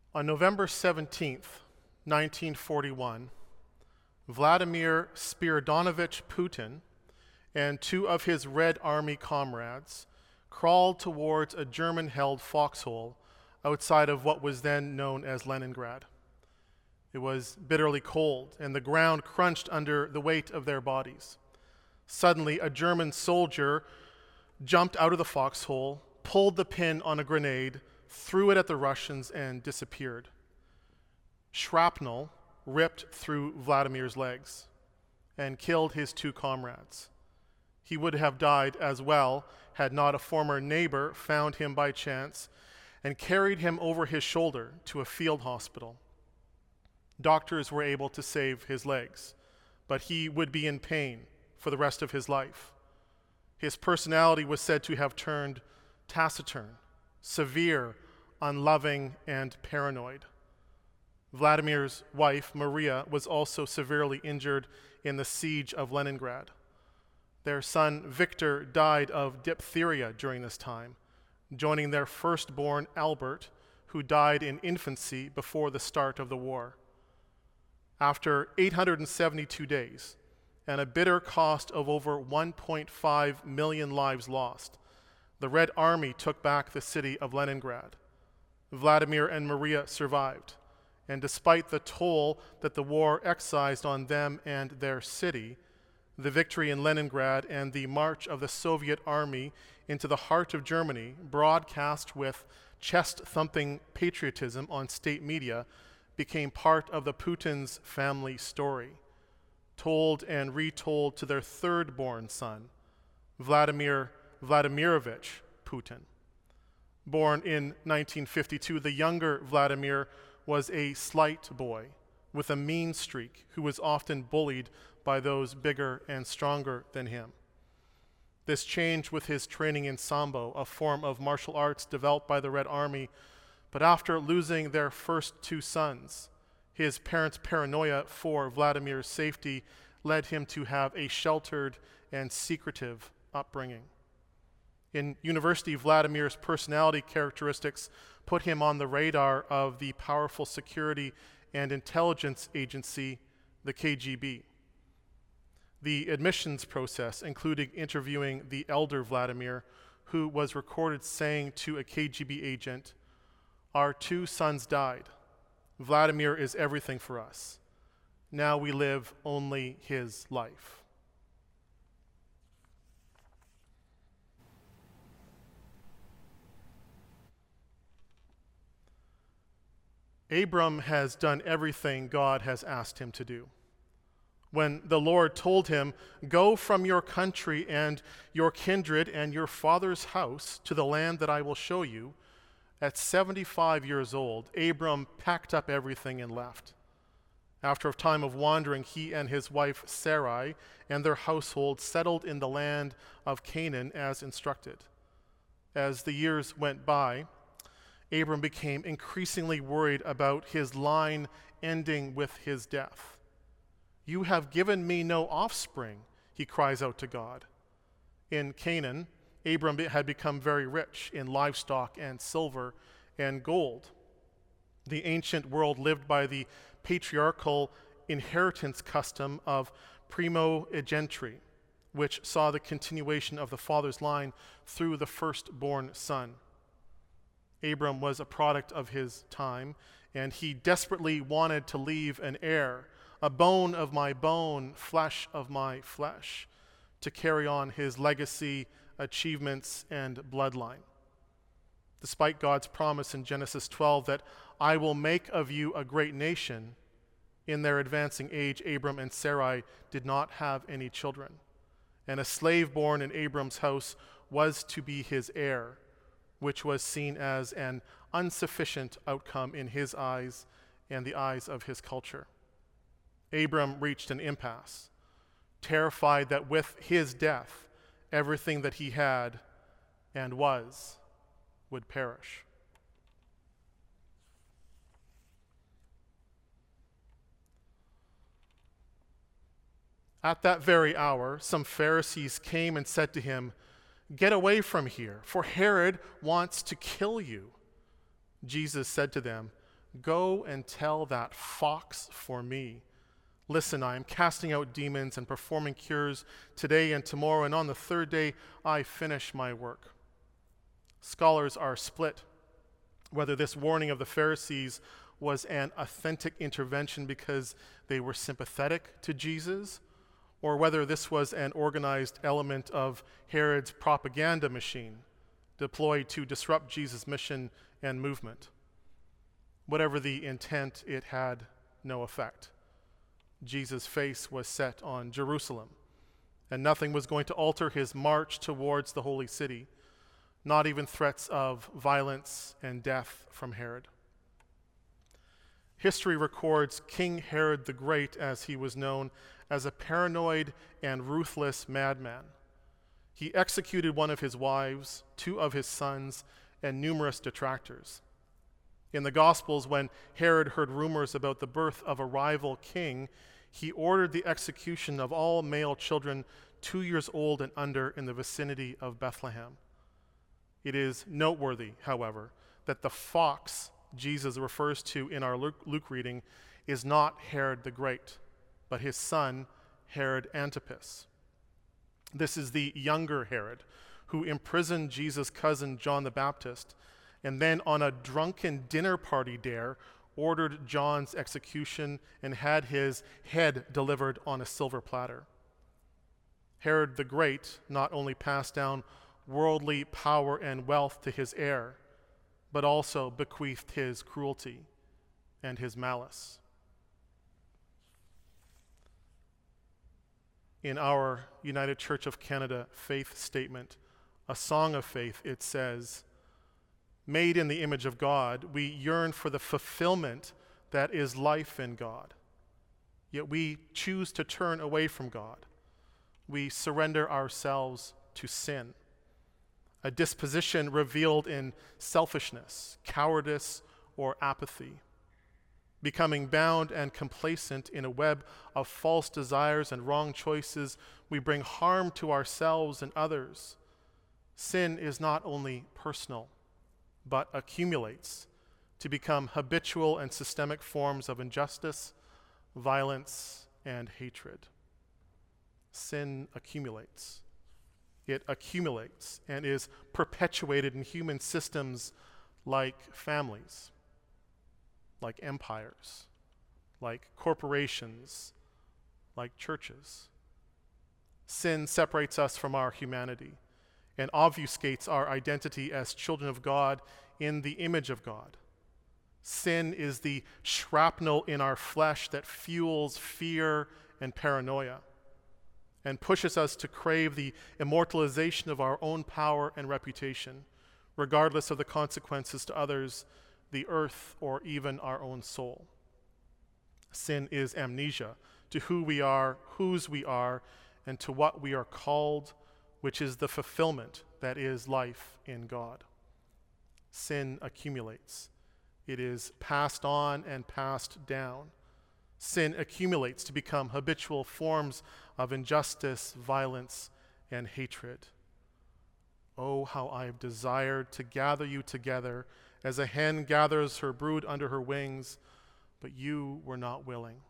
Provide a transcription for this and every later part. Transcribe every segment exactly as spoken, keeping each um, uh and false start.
On November seventeenth, nineteen forty-one, Vladimir Spiridonovich Putin and two of his Red Army comrades crawled towards a German-held foxhole outside of what was then known as Leningrad. It was bitterly cold, and the ground crunched under the weight of their bodies. Suddenly, a German soldier jumped out of the foxhole, pulled the pin on a grenade, threw it at the Russians, and disappeared. Shrapnel ripped through Vladimir's legs and killed his two comrades. He would have died as well had not a former neighbor found him by chance and carried him over his shoulder to a field hospital. Doctors were able to save his legs, but he would be in pain for the rest of his life. His personality was said to have turned taciturn, severe, unloving, and paranoid. Vladimir's wife, Maria, was also severely injured in the siege of Leningrad. Their son, Victor, died of diphtheria during this time, joining their firstborn, Albert, who died in infancy before the start of the war. After eight hundred seventy-two days and a bitter cost of over one point five million lives lost, the Red Army took back the city of Leningrad. Vladimir and Maria survived, and despite the toll that the war excised on them and their city, the victory in Leningrad and the march of the Soviet army into the heart of Germany, broadcast with chest-thumping patriotism on state media, became part of the Putin's family story, told and retold to their third-born son, Vladimir Vladimirovich Putin. Born in nineteen fifty-two, the younger Vladimir was a slight boy with a mean streak who was often bullied by those bigger and stronger than him. This changed with his training in Sambo, a form of martial arts developed by the Red Army, but after losing their first two sons, his parents' paranoia for Vladimir's safety led him to have a sheltered and secretive upbringing. In university, Vladimir's personality characteristics put him on the radar of the powerful security and intelligence agency, the K G B. The admissions process included interviewing the elder Vladimir, who was recorded saying to a K G B agent, "Our two sons died. Vladimir is everything for us. Now we live only his life." Abram has done everything God has asked him to do. When the Lord told him, "Go from your country and your kindred and your father's house to the land that I will show you," at seventy-five years old, Abram packed up everything and left. After a time of wandering, he and his wife Sarai and their household settled in the land of Canaan as instructed. As the years went by, Abram became increasingly worried about his line ending with his death. "You have given me no offspring," he cries out to God. In Canaan, Abram had become very rich in livestock and silver and gold. The ancient world lived by the patriarchal inheritance custom of primogeniture, which saw the continuation of the father's line through the firstborn son. Abram was a product of his time, and he desperately wanted to leave an heir, a bone of my bone, flesh of my flesh, to carry on his legacy, achievements, and bloodline. Despite God's promise in Genesis twelve that "I will make of you a great nation," in their advancing age, Abram and Sarai did not have any children, and a slave born in Abram's house was to be his heir, which was seen as an insufficient outcome in his eyes and the eyes of his culture. Abram reached an impasse, terrified that with his death, everything that he had and was would perish. At that very hour, some Pharisees came and said to him, "Get away from here, for Herod wants to kill you." Jesus said to them, "Go and tell that fox for me. Listen, I am casting out demons and performing cures today and tomorrow, and on the third day I finish my work." Scholars are split whether this warning of the Pharisees was an authentic intervention because they were sympathetic to Jesus, or whether this was an organized element of Herod's propaganda machine deployed to disrupt Jesus' mission and movement. Whatever the intent, it had no effect. Jesus' face was set on Jerusalem, and nothing was going to alter his march towards the holy city, not even threats of violence and death from Herod. History records King Herod the Great, as he was known, as a paranoid and ruthless madman. He executed one of his wives, two of his sons, and numerous detractors. In the Gospels, when Herod heard rumors about the birth of a rival king, he ordered the execution of all male children two years old and under in the vicinity of Bethlehem. It is noteworthy, however, that the fox Jesus refers to in our Luke, Luke reading is not Herod the Great, but his son, Herod Antipas. This is the younger Herod, who imprisoned Jesus' cousin John the Baptist, and then on a drunken dinner party dare, ordered John's execution and had his head delivered on a silver platter. Herod the Great not only passed down worldly power and wealth to his heir, but also bequeathed his cruelty and his malice. In our United Church of Canada faith statement, a song of faith, it says, "Made in the image of God, we yearn for the fulfillment that is life in God. Yet we choose to turn away from God. We surrender ourselves to sin, a disposition revealed in selfishness, cowardice, or apathy. Becoming bound and complacent in a web of false desires and wrong choices, we bring harm to ourselves and others. Sin is not only personal, but accumulates to become habitual and systemic forms of injustice, violence, and hatred. Sin accumulates. It accumulates and is perpetuated in human systems like families, like empires, like corporations, like churches. Sin separates us from our humanity and obfuscates our identity as children of God in the image of God. Sin is the shrapnel in our flesh that fuels fear and paranoia and pushes us to crave the immortalization of our own power and reputation, regardless of the consequences to others, the earth, or even our own soul. Sin is amnesia to who we are, whose we are, and to what we are called, which is the fulfillment that is life in God. Sin accumulates. It is passed on and passed down. Sin accumulates to become habitual forms of injustice, violence, and hatred. Oh, how I have desired to gather you together as a hen gathers her brood under her wings, but you were not willing.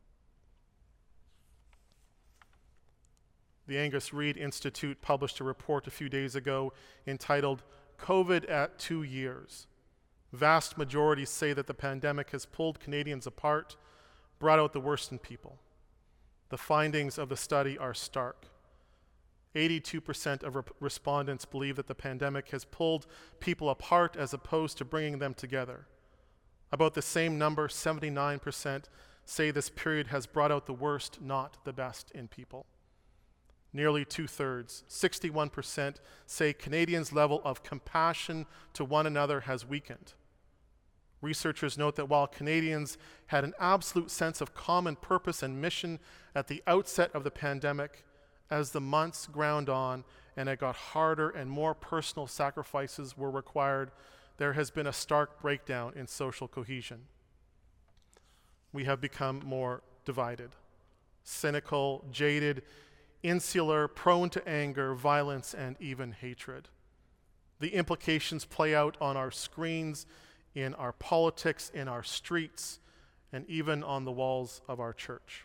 The Angus Reid Institute published a report a few days ago entitled COVID at Two Years. Vast majorities say that the pandemic has pulled Canadians apart, brought out the worst in people. The findings of the study are stark. eighty-two percent of rep- respondents believe that the pandemic has pulled people apart as opposed to bringing them together. About the same number, seventy-nine percent, say this period has brought out the worst, not the best in people. Nearly two-thirds, sixty-one percent, say Canadians' level of compassion to one another has weakened. Researchers note that while Canadians had an absolute sense of common purpose and mission at the outset of the pandemic, as the months ground on and it got harder and more personal sacrifices were required, there has been a stark breakdown in social cohesion. We have become more divided, cynical, jaded, insular, prone to anger, violence, and even hatred. The implications play out on our screens in our politics, in our streets, and even on the walls of our church.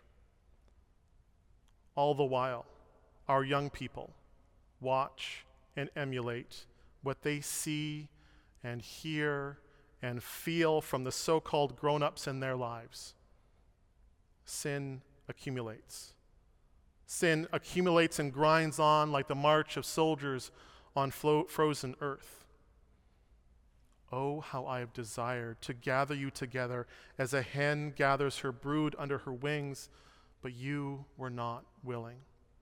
All the while, our young people watch and emulate what they see and hear and feel from the so-called grown-ups in their lives. Sin accumulates. Sin accumulates and grinds on like the march of soldiers on flo- frozen earth. Oh, how I have desired to gather you together as a hen gathers her brood under her wings, but you were not willing.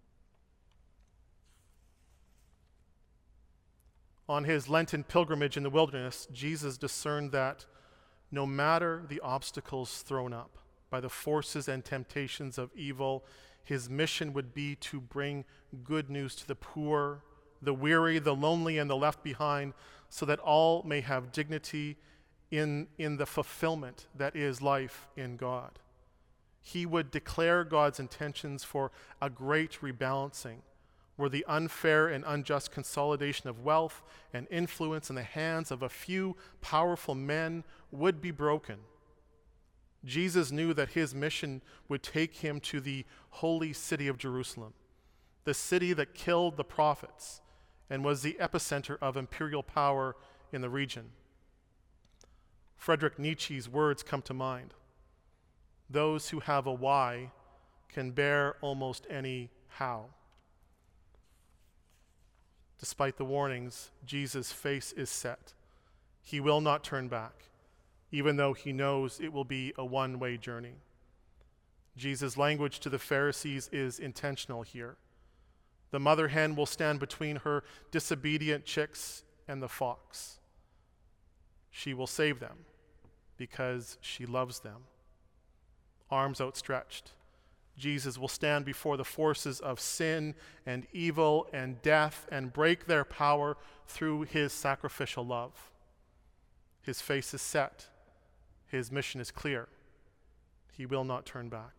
On his Lenten pilgrimage in the wilderness, Jesus discerned that no matter the obstacles thrown up by the forces and temptations of evil, his mission would be to bring good news to the poor, the weary, the lonely, and the left behind, so that all may have dignity in, in the fulfillment that is life in God. He would declare God's intentions for a great rebalancing, where the unfair and unjust consolidation of wealth and influence in the hands of a few powerful men would be broken. Jesus knew that his mission would take him to the holy city of Jerusalem, the city that killed the prophets and was the epicenter of imperial power in the region. Friedrich Nietzsche's words come to mind. Those who have a why can bear almost any how. Despite the warnings, Jesus' face is set. He will not turn back, even though he knows it will be a one-way journey. Jesus' language to the Pharisees is intentional here. The mother hen will stand between her disobedient chicks and the fox. She will save them because she loves them. Arms outstretched, Jesus will stand before the forces of sin and evil and death and break their power through his sacrificial love. His face is set. His mission is clear. He will not turn back.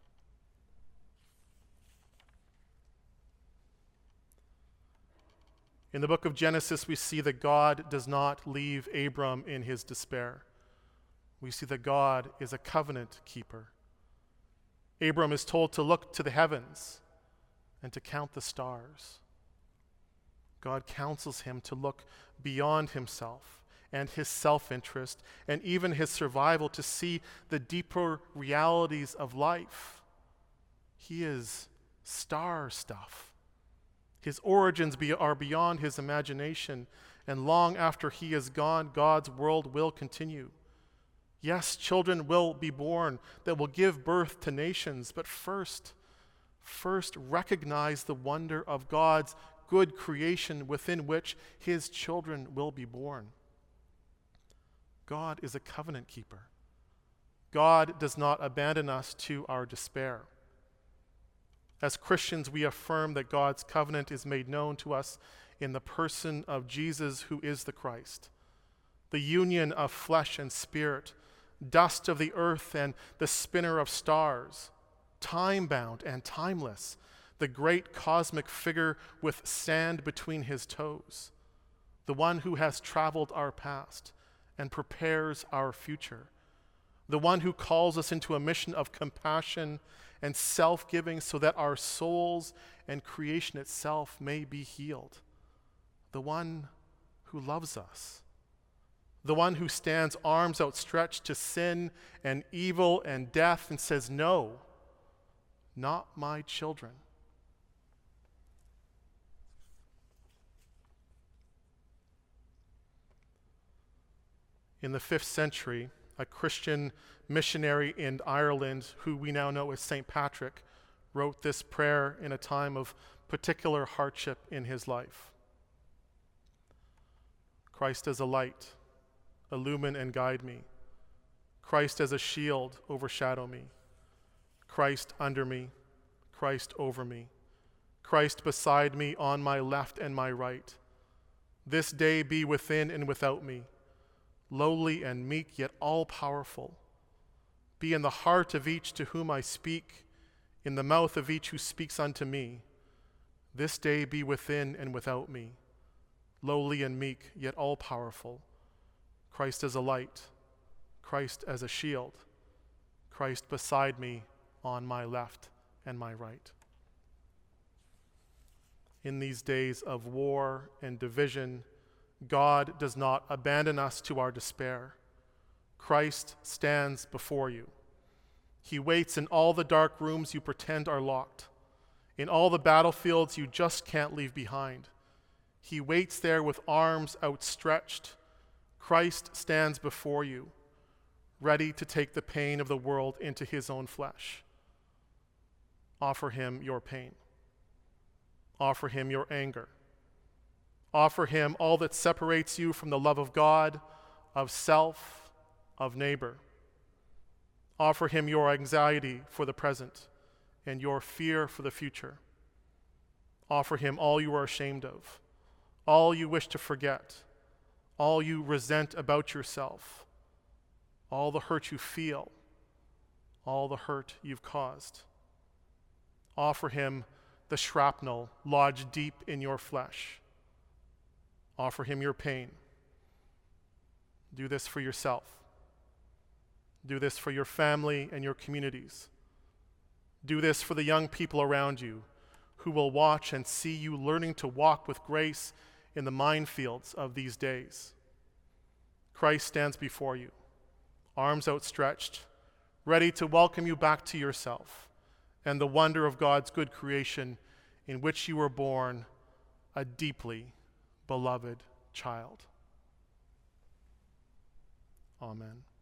In the book of Genesis, we see that God does not leave Abram in his despair. We see that God is a covenant keeper. Abram is told to look to the heavens and to count the stars. God counsels him to look beyond himself and his self-interest and even his survival to see the deeper realities of life. He is star stuff. His origins be, are beyond his imagination, and long after he is gone, God's world will continue. Yes, children will be born that will give birth to nations, but first, first recognize the wonder of God's good creation within which his children will be born. God is a covenant keeper. God does not abandon us to our despair. As Christians, we affirm that God's covenant is made known to us in the person of Jesus, who is the Christ, the union of flesh and spirit, dust of the earth and the spinner of stars, time-bound and timeless, the great cosmic figure with sand between his toes, the one who has traveled our past and prepares our future, the one who calls us into a mission of compassion and self-giving so that our souls and creation itself may be healed, the one who loves us, the one who stands arms outstretched to sin and evil and death and says, "No, not my children." In the fifth century, a Christian missionary in Ireland, who we now know as Saint Patrick, wrote this prayer in a time of particular hardship in his life. Christ as a light, illumine and guide me. Christ as a shield, overshadow me. Christ under me, Christ over me. Christ beside me, on my left and my right. This day be within and without me, lowly and meek, yet all-powerful. Be in the heart of each to whom I speak, in the mouth of each who speaks unto me. This day be within and without me, lowly and meek, yet all-powerful. Christ as a light, Christ as a shield, Christ beside me on my left and my right. In these days of war and division, God does not abandon us to our despair. Christ stands before you. He waits in all the dark rooms you pretend are locked, in all the battlefields you just can't leave behind. He waits there with arms outstretched. Christ stands before you, ready to take the pain of the world into his own flesh. Offer him your pain. Offer him your anger. Offer him all that separates you from the love of God, of self, of neighbor. Offer him your anxiety for the present and your fear for the future. Offer him all you are ashamed of, all you wish to forget, all you resent about yourself, all the hurt you feel, all the hurt you've caused. Offer him the shrapnel lodged deep in your flesh. Offer him your pain. Do this for yourself. Do this for your family and your communities. Do this for the young people around you who will watch and see you learning to walk with grace in the minefields of these days. Christ stands before you, arms outstretched, ready to welcome you back to yourself and the wonder of God's good creation in which you were born, a deeply beloved child. Amen.